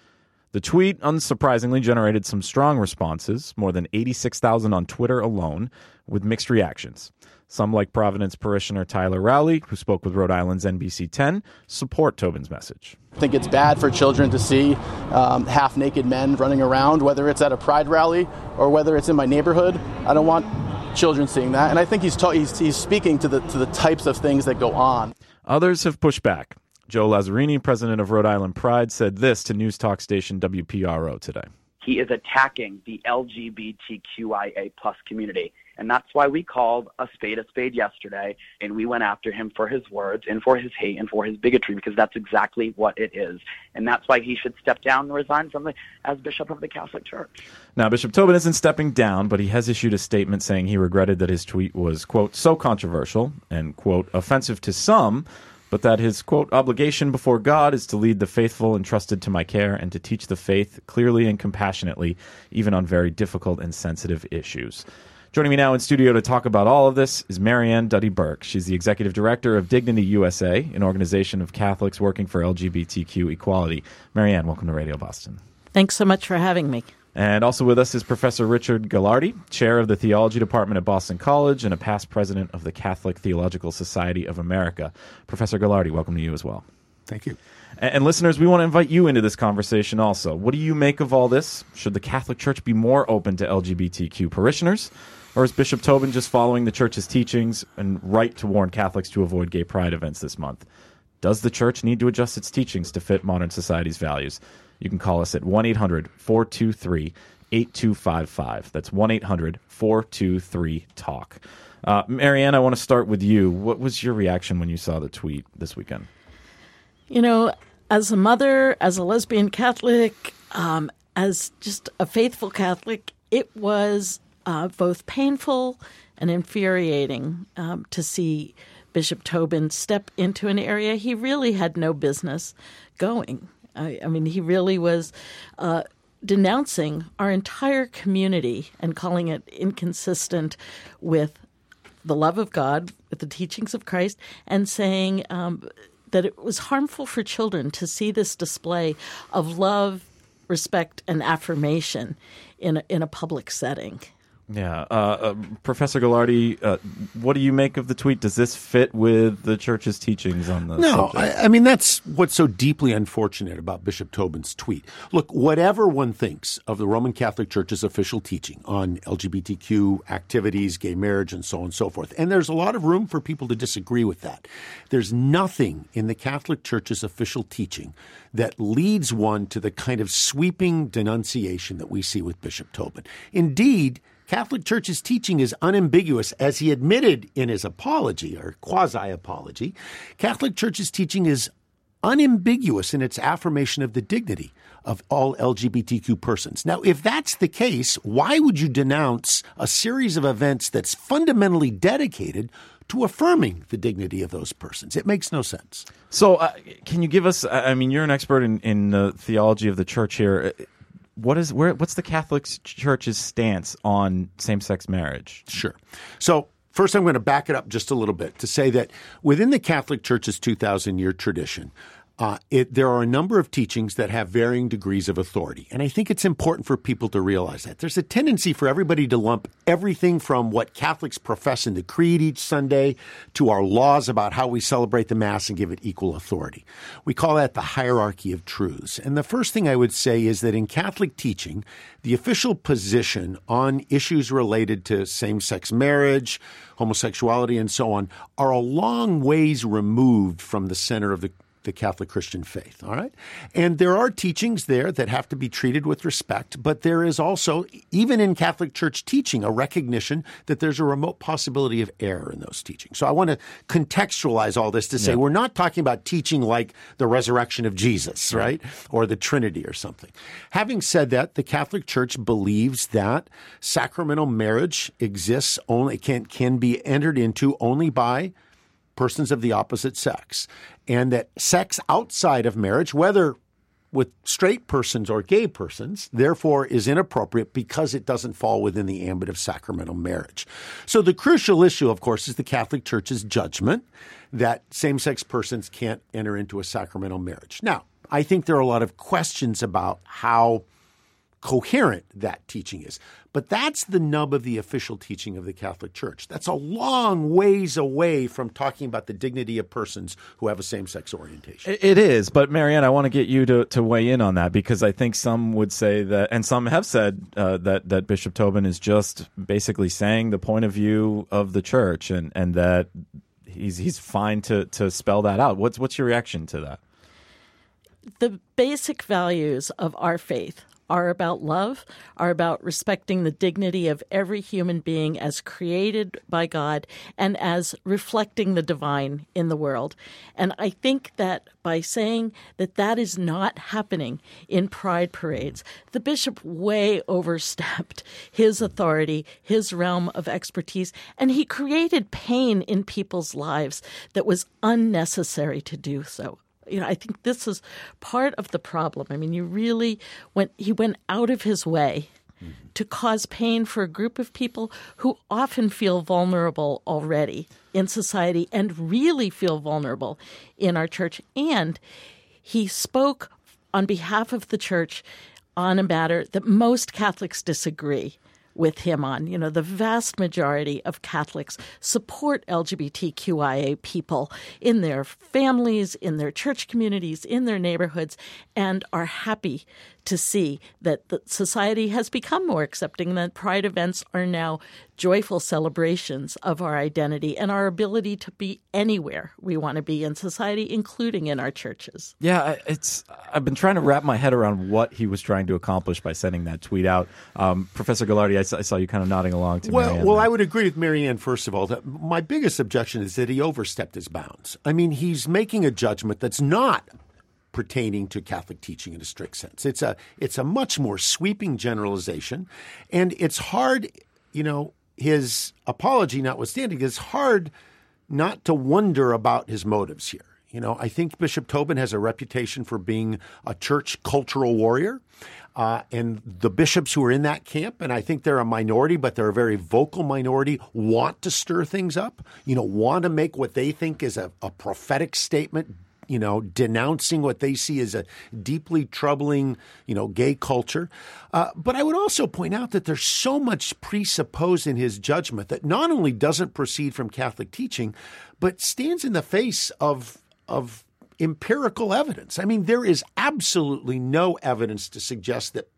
The tweet, unsurprisingly, generated some strong responses, more than eighty-six thousand on Twitter alone, with mixed reactions. Some, like Providence parishioner Tyler Rowley, who spoke with Rhode Island's N B C ten, support Tobin's message. I think it's bad for children to see um, half-naked men running around, whether it's at a pride rally or whether it's in my neighborhood. I don't want children seeing that. And I think he's, ta- he's, he's speaking to the, to the types of things that go on. Others have pushed back. Joe Lazzarini, president of Rhode Island Pride, said this to news talk station W P R O today. He is attacking the L G B T Q I A plus community. And that's why we called a spade a spade yesterday, and we went after him for his words and for his hate and for his bigotry, because that's exactly what it is. And that's why he should step down and resign from the as Bishop of the Catholic Church. Now, Bishop Tobin isn't stepping down, but he has issued a statement saying he regretted that his tweet was, quote, so controversial and, quote, offensive to some, but that his, quote, obligation before God is to lead the faithful entrusted to my care and to teach the faith clearly and compassionately, even on very difficult and sensitive issues. Joining me now in studio to talk about all of this is Marianne Duddy-Burke. She's the executive director of Dignity U S A, an organization of Catholics working for L G B T Q equality. Marianne, welcome to Radio Boston. Thanks so much for having me. And also with us is Professor Richard Gallardi, chair of the theology department at Boston College and a past president of the Catholic Theological Society of America. Professor Gallardi, welcome to you as well. Thank you. And, and listeners, we want to invite you into this conversation also. What do you make of all this? Should the Catholic Church be more open to L G B T Q parishioners? Or is Bishop Tobin just following the Church's teachings and right to warn Catholics to avoid gay pride events this month? Does the Church need to adjust its teachings to fit modern society's values? You can call us at one eight hundred four two three eight two five five. That's one eight hundred four two three talk. Uh, Marianne, I want to start with you. What was your reaction when you saw the tweet this weekend? You know, as a mother, as a lesbian Catholic, um, as just a faithful Catholic, it was Uh, both painful and infuriating um, to see Bishop Tobin step into an area he really had no business going. I, I mean, he really was uh, denouncing our entire community and calling it inconsistent with the love of God, with the teachings of Christ, and saying um, that it was harmful for children to see this display of love, respect, and affirmation in a, in a public setting. Yeah. Uh, uh, Professor Gallardi, uh, what do you make of the tweet? Does this fit with the Church's teachings on the no, subject? I, I mean, that's what's so deeply unfortunate about Bishop Tobin's tweet. Look, whatever one thinks of the Roman Catholic Church's official teaching on L G B T Q activities, gay marriage, and so on and so forth, and there's a lot of room for people to disagree with that, there's nothing in the Catholic Church's official teaching that leads one to the kind of sweeping denunciation that we see with Bishop Tobin. Indeed, Catholic Church's teaching is unambiguous, as he admitted in his apology, or quasi-apology. Catholic Church's teaching is unambiguous in its affirmation of the dignity of all L G B T Q persons. Now, if that's the case, why would you denounce a series of events that's fundamentally dedicated to affirming the dignity of those persons? It makes no sense. So uh, can you give us, I mean, you're an expert in, in the theology of the Church here. What is where? What's the Catholic Church's stance on same-sex marriage? Sure. So first, I'm going to back it up just a little bit to say that within the Catholic Church's two thousand year tradition, Uh, it, there are a number of teachings that have varying degrees of authority. And I think it's important for people to realize that. There's a tendency for everybody to lump everything from what Catholics profess in the Creed each Sunday to our laws about how we celebrate the Mass and give it equal authority. We call that the hierarchy of truths. And the first thing I would say is that in Catholic teaching, the official position on issues related to same-sex marriage, homosexuality, and so on are a long ways removed from the center of the the Catholic Christian faith, all right? And there are teachings there that have to be treated with respect, but there is also, even in Catholic Church teaching, a recognition that there's a remote possibility of error in those teachings. So I want to contextualize all this to say, yeah. we're not talking about teaching like the resurrection of Jesus, right? Or the Trinity or something. Having said that, the Catholic Church believes that sacramental marriage exists only, can, can be entered into only by persons of the opposite sex, and that sex outside of marriage, whether with straight persons or gay persons, therefore is inappropriate because it doesn't fall within the ambit of sacramental marriage. So the crucial issue, of course, is the Catholic Church's judgment that same-sex persons can't enter into a sacramental marriage. Now, I think there are a lot of questions about how coherent that teaching is. But that's the nub of the official teaching of the Catholic Church. That's a long ways away from talking about the dignity of persons who have a same-sex orientation. It is, but Marianne, I want to get you to, to weigh in on that, because I think some would say that, and some have said uh, that, that Bishop Tobin is just basically saying the point of view of the Church, and, and that he's he's fine to, to spell that out. What's what's your reaction to that? The basic values of our faith are about love, are about respecting the dignity of every human being as created by God and as reflecting the divine in the world. And I think that by saying that that is not happening in pride parades, the bishop way overstepped his authority, his realm of expertise, and he created pain in people's lives that was unnecessary to do so. You know, I think this is part of the problem. I mean, you really went, he went out of his way mm-hmm. to cause pain for a group of people who often feel vulnerable already in society and really feel vulnerable in our church. And he spoke on behalf of the church on a matter that most Catholics disagree with him on. You know, the vast majority of Catholics support L G B T Q I A people in their families, in their church communities, in their neighborhoods, and are happy to see that the society has become more accepting, that pride events are now joyful celebrations of our identity and our ability to be anywhere we want to be in society, including in our churches. Yeah, it's. I've been trying to wrap my head around what he was trying to accomplish by sending that tweet out. Um, Professor Ghilardi, I saw, I saw you kind of nodding along to well, Marianne. Well, I would agree with Marianne, first of all. That my biggest objection is that he overstepped his bounds. I mean, he's making a judgment that's not pertaining to Catholic teaching in a strict sense. It's a it's a much more sweeping generalization, and it's hard, you know, his apology notwithstanding, it's hard not to wonder about his motives here. You know, I think Bishop Tobin has a reputation for being a church cultural warrior, uh, and the bishops who are in that camp, and I think they're a minority, but they're a very vocal minority, want to stir things up, you know, want to make what they think is a, a prophetic statement, you know, denouncing what they see as a deeply troubling, you know, gay culture. Uh, but I would also point out that there's so much presupposed in his judgment that not only doesn't proceed from Catholic teaching, but stands in the face of of empirical evidence. I mean, there is absolutely no evidence to suggest that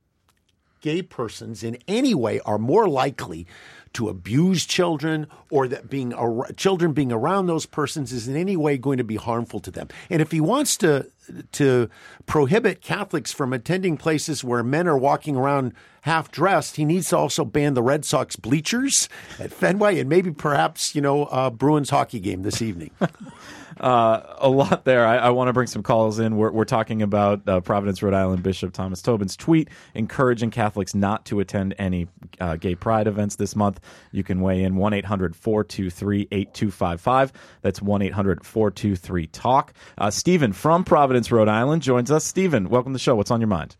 gay persons in any way are more likely to abuse children, or that being children being around those persons is in any way going to be harmful to them. And if he wants to to prohibit Catholics from attending places where men are walking around half dressed, he needs to also ban the Red Sox bleachers at Fenway and maybe perhaps, you know, uh, Bruins hockey game this evening. Uh, a lot there. I, I want to bring some calls in. We're, we're talking about uh, Providence, Rhode Island Bishop Thomas Tobin's tweet encouraging Catholics not to attend any uh, gay pride events this month. You can weigh in one eight hundred four two three eight two five five. That's one eight hundred four two three talk. Uh, Stephen from Providence, Rhode Island joins us. Stephen, welcome to the show. What's on your mind?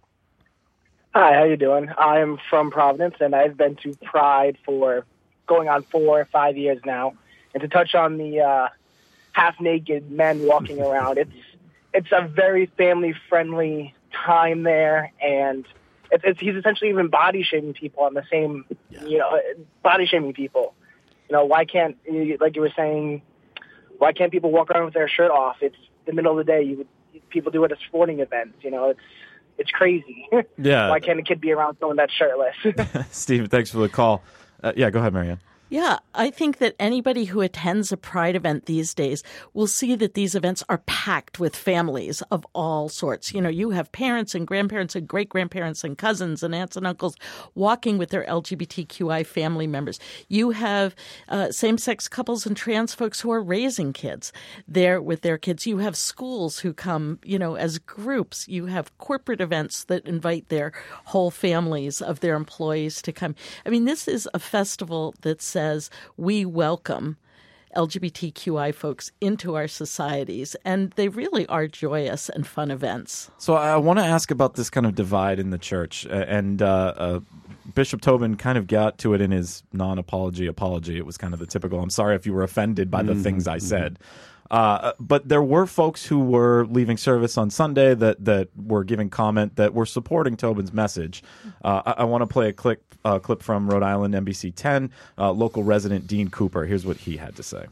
Hi, how you doing? I'm from Providence, and I've been to Pride for going on four or five years now. And to touch on the uh, half-naked men walking around, it's it's a very family-friendly time there, and it's, it's he's essentially even body-shaming people on the same, yeah. you know, body-shaming people. You know, why can't, like you were saying, why can't people walk around with their shirt off? It's the middle of the day. You would, people do it at sporting events, you know, it's It's crazy. Yeah. Why can't a kid be around someone that's shirtless? Steve, thanks for the call. Uh, yeah, go ahead, Marianne. Yeah, I think that anybody who attends a Pride event these days will see that these events are packed with families of all sorts. You know, you have parents and grandparents and great-grandparents and cousins and aunts and uncles walking with their L G B T Q I family members. You have uh, same-sex couples and trans folks who are raising kids there with their kids. You have schools who come, you know, as groups. You have corporate events that invite their whole families of their employees to come. I mean, this is a festival that says we welcome L G B T Q I folks into our societies, and they really are joyous and fun events. So I want to ask about this kind of divide in the church, and uh, uh, Bishop Tobin kind of got to it in his non-apology apology. It was kind of the typical, I'm sorry if you were offended by the mm-hmm, things I mm-hmm. said. Uh, but there were folks who were leaving service on Sunday that, that were giving comment that were supporting Tobin's message. Uh, I, I want to play a clip, uh, clip from Rhode Island N B C ten, uh, local resident Dean Cooper. Here's what he had to say.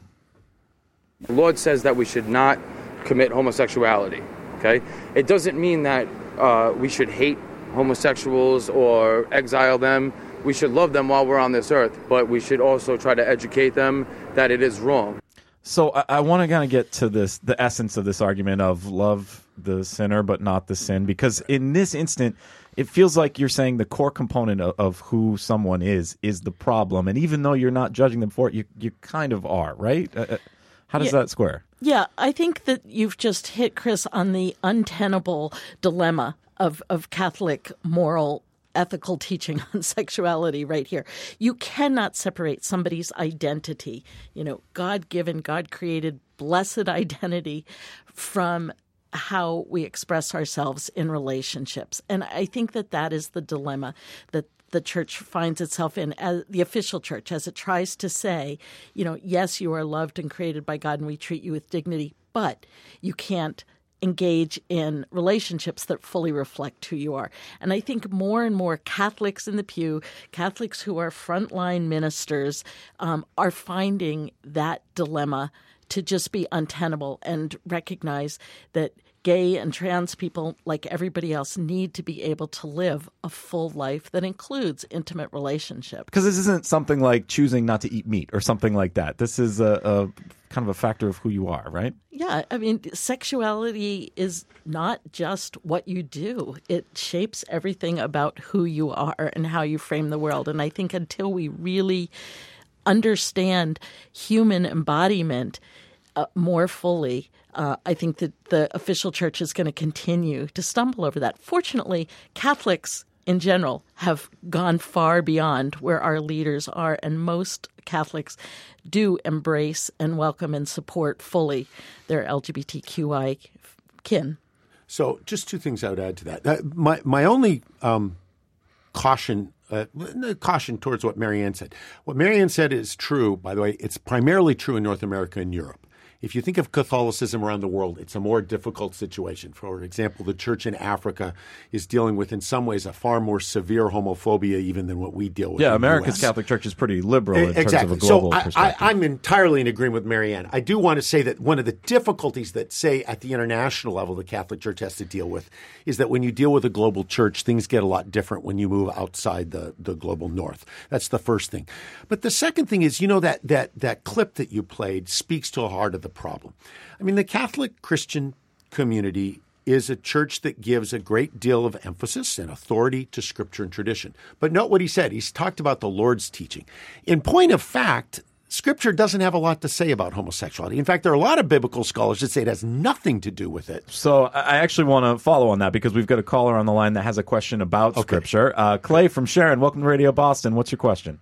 The Lord says that we should not commit homosexuality, okay? It doesn't mean that uh, we should hate homosexuals or exile them. We should love them while we're on this earth, but we should also try to educate them that it is wrong. So I, I want to kind of get to this, the essence of this argument of love the sinner but not the sin, because in this instant, it feels like you're saying the core component of, of who someone is is the problem, and even though you're not judging them for it, you you kind of are, right? Uh, how does yeah. that square? Yeah, I think that you've just hit, Chris, on the untenable dilemma of of Catholic moral ethical teaching on sexuality right here. You cannot separate somebody's identity, you know, God-given, God-created, blessed identity from how we express ourselves in relationships. And I think that that is the dilemma that the church finds itself in, as the official church, as it tries to say, you know, yes, you are loved and created by God and we treat you with dignity, but you can't engage in relationships that fully reflect who you are. And I think more and more Catholics in the pew, Catholics who are frontline ministers, um, are finding that dilemma to just be untenable and recognize that gay and trans people, like everybody else, need to be able to live a full life that includes intimate relationships. Because this isn't something like choosing not to eat meat or something like that. This is a, a kind of a factor of who you are, right? Yeah. I mean, sexuality is not just what you do. It shapes everything about who you are and how you frame the world. And I think until we really understand human embodiment uh, more fully, Uh, I think that the official church is going to continue to stumble over that. Fortunately, Catholics in general have gone far beyond where our leaders are, and most Catholics do embrace and welcome and support fully their L G B T Q I kin. So just two things I would add to that. Uh, my, my only um, caution Uh, caution towards what Marianne said. What Marianne said is true, by the way. It's primarily true in North America and Europe. If you think of Catholicism around the world, it's a more difficult situation. For example, the church in Africa is dealing with, in some ways, a far more severe homophobia even than what we deal with. Yeah, in America's the U S. Catholic Church is pretty liberal in exactly. terms of a global so I, perspective. I, I'm entirely in agreement with Marianne. I do want to say that one of the difficulties that, say, at the international level the Catholic Church has to deal with is that when you deal with a global church, things get a lot different when you move outside the, the global north. That's the first thing. But the second thing is, you know, that, that, that clip that you played speaks to the heart of the problem. I mean, the Catholic Christian community is a church that gives a great deal of emphasis and authority to Scripture and tradition. But note what he said. He's talked about the Lord's teaching. In point of fact, Scripture doesn't have a lot to say about homosexuality. In fact, there are a lot of biblical scholars that say it has nothing to do with it. So I actually want to follow on that because we've got a caller on the line that has a question about okay. Scripture. Uh, Clay from Sharon, welcome to Radio Boston. What's your question?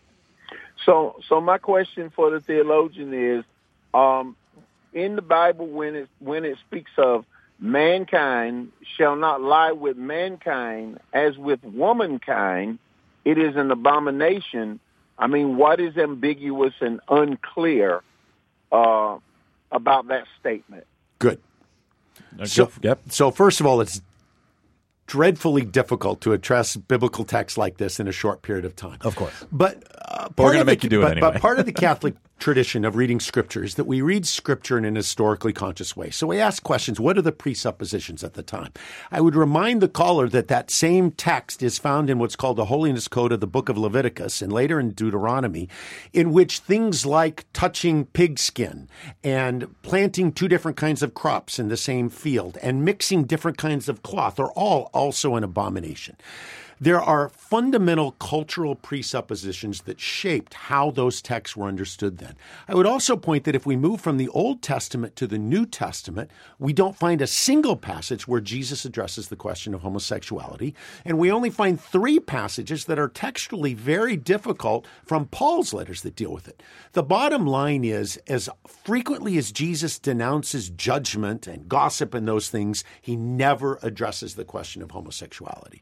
So, so my question for the theologian is, um, in the Bible, when it when it speaks of mankind shall not lie with mankind as with womankind, it is an abomination. I mean, what is ambiguous and unclear uh, about that statement? Good. Okay. So, yep. so first of all, it's dreadfully difficult to address biblical texts like this in a short period of time. Of course. But uh, we're going to make the, you do it but, anyway. But part of the Catholic tradition of reading Scripture is that we read Scripture in an historically conscious way. So we ask questions, what are the presuppositions at the time? I would remind the caller that that same text is found in what's called the Holiness Code of the Book of Leviticus and later in Deuteronomy, in which things like touching pigskin and planting two different kinds of crops in the same field and mixing different kinds of cloth are all also an abomination. There are fundamental cultural presuppositions that shaped how those texts were understood then. I would also point that if we move from the Old Testament to the New Testament, we don't find a single passage where Jesus addresses the question of homosexuality, and we only find three passages that are textually very difficult from Paul's letters that deal with it. The bottom line is, as frequently as Jesus denounces judgment and gossip and those things, he never addresses the question of homosexuality.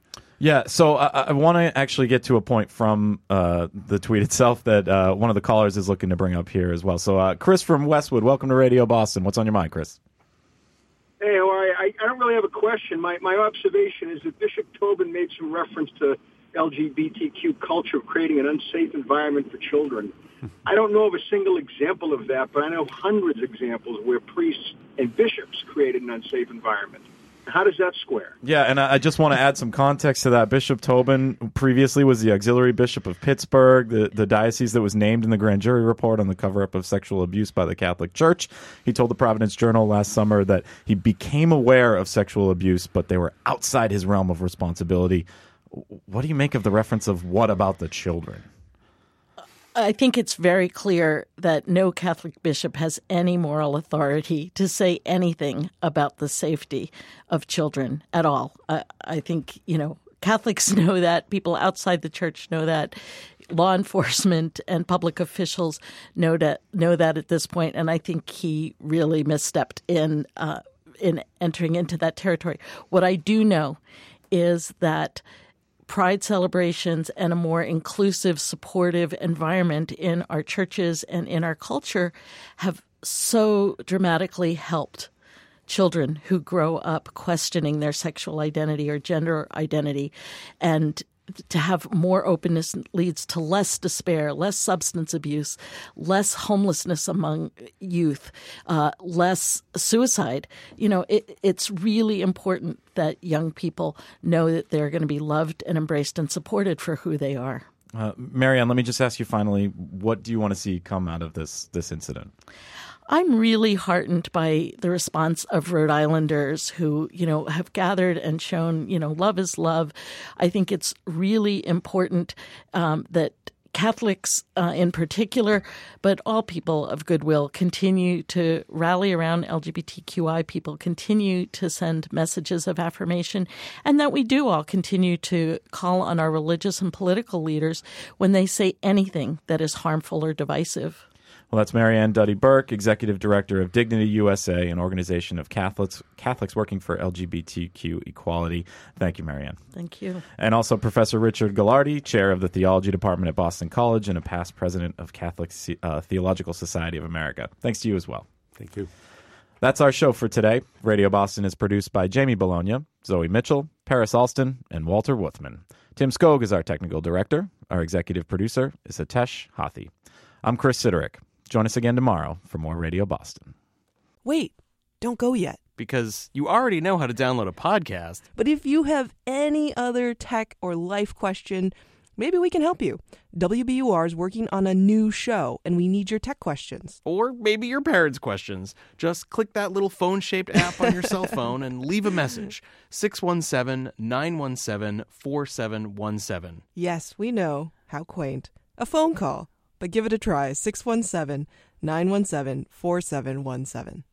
Yeah, so I, I want to actually get to a point from uh, the tweet itself that uh, one of the callers is looking to bring up here as well. So uh, Chris from Westwood, welcome to Radio Boston. What's on your mind, Chris? Hey, how are you? I, I don't really have a question. My, my observation is that Bishop Tobin made some reference to L G B T Q culture creating an unsafe environment for children. I don't know of a single example of that, but I know hundreds of examples where priests and bishops created an unsafe environment. How does that square? Yeah, and I just want to add some context to that. Bishop Tobin previously was the auxiliary bishop of Pittsburgh, the, the diocese that was named in the grand jury report on the cover-up of sexual abuse by the Catholic Church. He told the Providence Journal last summer that he became aware of sexual abuse, but they were outside his realm of responsibility. What do you make of the reference of what about the children? I think it's very clear that no Catholic bishop has any moral authority to say anything about the safety of children at all. I, I think, you know, Catholics know that. People outside the church know that. Law enforcement and public officials know that know that at this point. And I think he really misstepped in uh, in entering into that territory. What I do know is that Pride celebrations and a more inclusive, supportive environment in our churches and in our culture have so dramatically helped children who grow up questioning their sexual identity or gender identity. And to have more openness leads to less despair, less substance abuse, less homelessness among youth, uh, less suicide. You know, it, it's really important that young people know that they're going to be loved and embraced and supported for who they are. Uh, Marianne, let me just ask you finally, what do you want to see come out of this this incident? I'm really heartened by the response of Rhode Islanders who, you know, have gathered and shown, you know, love is love. I think it's really important um, that Catholics uh, in particular, but all people of goodwill, continue to rally around L G B T Q I people, continue to send messages of affirmation, and that we do all continue to call on our religious and political leaders when they say anything that is harmful or divisive. Well, that's Marianne Duddy Burke, Executive Director of Dignity U S A, an organization of Catholics Catholics working for L G B T Q equality. Thank you, Marianne. Thank you. And also Professor Richard Gallardi, Chair of the Theology Department at Boston College and a past president of Catholic uh, Theological Society of America. Thanks to you as well. Thank you. That's our show for today. Radio Boston is produced by Jamie Bologna, Zoe Mitchell, Paris Alston, and Walter Wuthman. Tim Skog is our technical director. Our executive producer is Hitesh Hathi. I'm Chris Siderick. Join us again tomorrow for more Radio Boston. Wait, don't go yet. Because you already know how to download a podcast. But if you have any other tech or life question, maybe we can help you. W B U R is working on a new show, and we need your tech questions. Or maybe your parents' questions. Just click that little phone-shaped app on your cell phone and leave a message. six one seven, nine one seven, four seven one seven. Yes, we know. How quaint. A phone call. But give it a try. six one seven, nine one seven, four seven one seven.